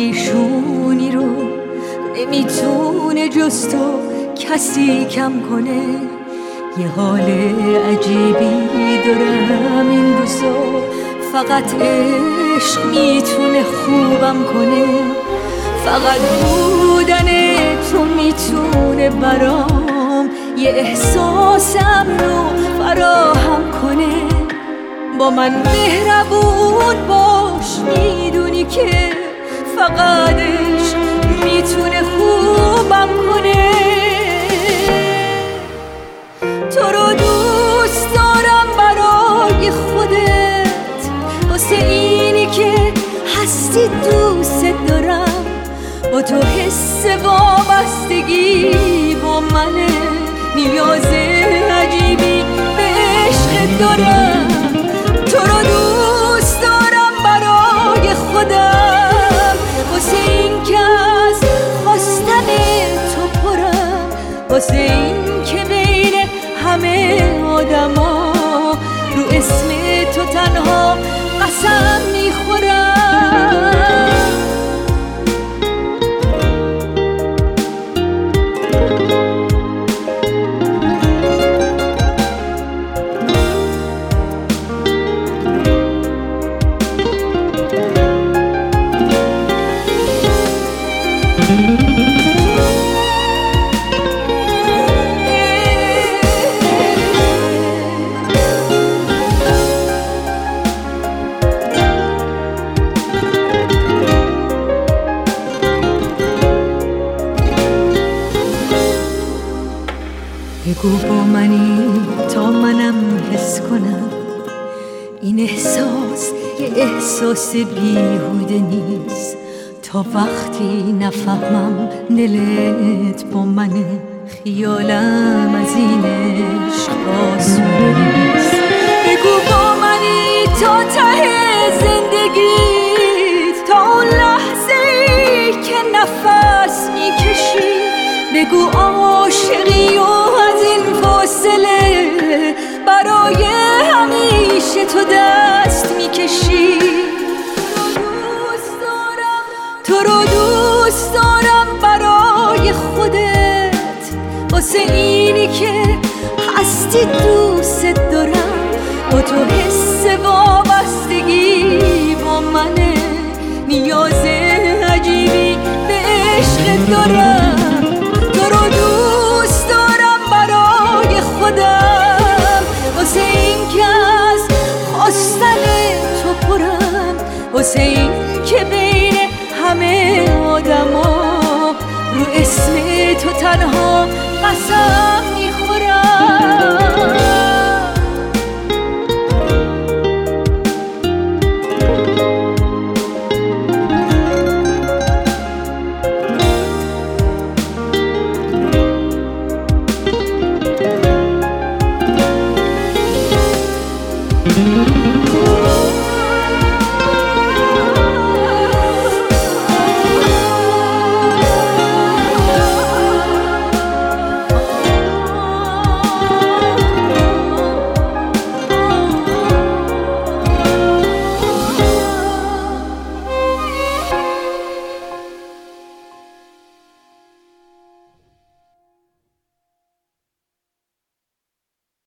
پریشونی رو نمیتونه جز تو کسی کم کنه. یه حال عجیبی دارم این روزا، فقط عشق میتونه خوبم کنه. فقط بودن تو میتونه برام یه احساس امن رو فراهم کنه. با من مهربون باش، میدونی که فقط عشق میتونه خوبم کنه. تو رو دوست دارم برای خودت، واسه اینی که هستی دوست دارم. با تو حس وابستگی با منه، نیاز عجیبی به عشق دارم. تو رو دوست دارم برای خودم، واسه این که از خواستن تو پرم، واسه این که بین همه آدما رو اسم تو تنها قسم میخورم. بگو با منی تا منم حس کنم این احساس یه احساس بیهوده نیست. تا وقتی نفهمم دلت با منه، خیالم از این عشق آسون نیست. بگو با منی تا ته زندگیت، تا اون لحظه‌ای که نفس میکشی. بگو عاشقی و از این فاصله برای همیشه تو دست میکشی. تو رو دوست دارم برای خودت، واسه اینی که هستی دوست دارم. با تو حس وابستگی با منه، نیاز عجیبی به عشق دارم. تو رو دوست دارم برای خودم، واسه این که از خواستن تو پرم، واسه این که بین همه آدما رو اسم تو تنها قسم